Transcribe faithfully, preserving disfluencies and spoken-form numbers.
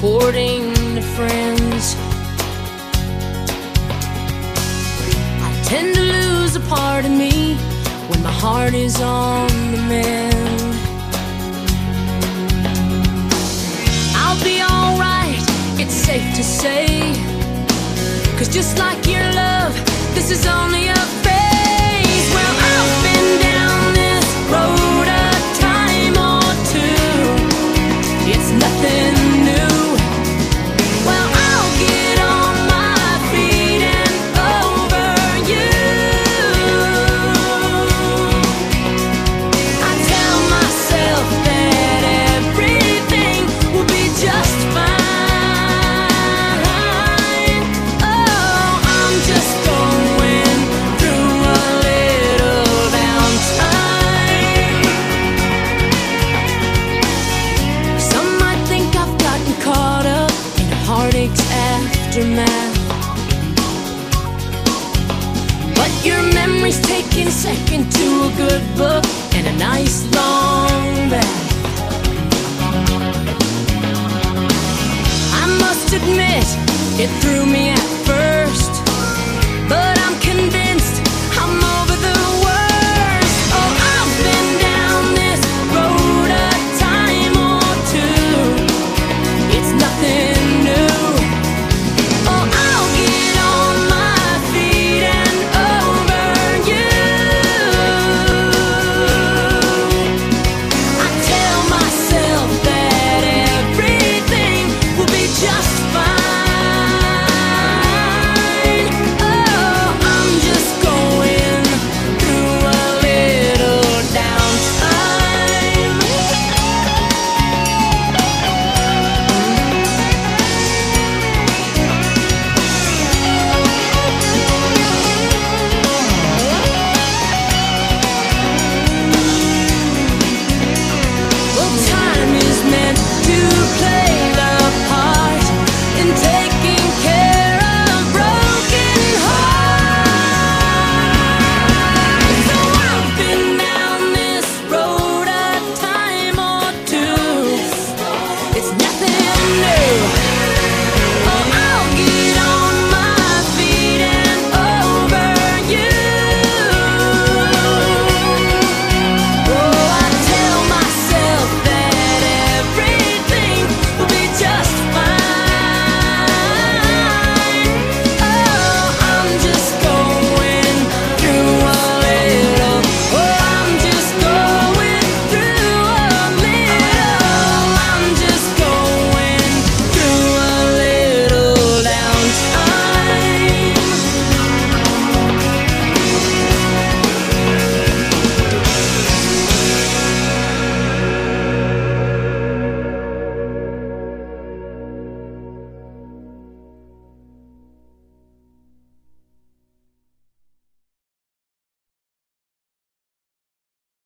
reporting to friends. I tend to lose a part of me when my heart is on the mend. I'll be alright, it's safe to say, 'cause just like your love, this is only a phase. Well, I've been down this road a time or two, it's nothing new. Well, I'll get on my feet and over you. I tell myself that everything will be just fine. Oh, I'm just going through a little downtime. Some might think I've gotten caught up in heartache's aftermath, but your memory's taking second to a good book and a nice long bath. I must admit, it threw me at first, but I'm convinced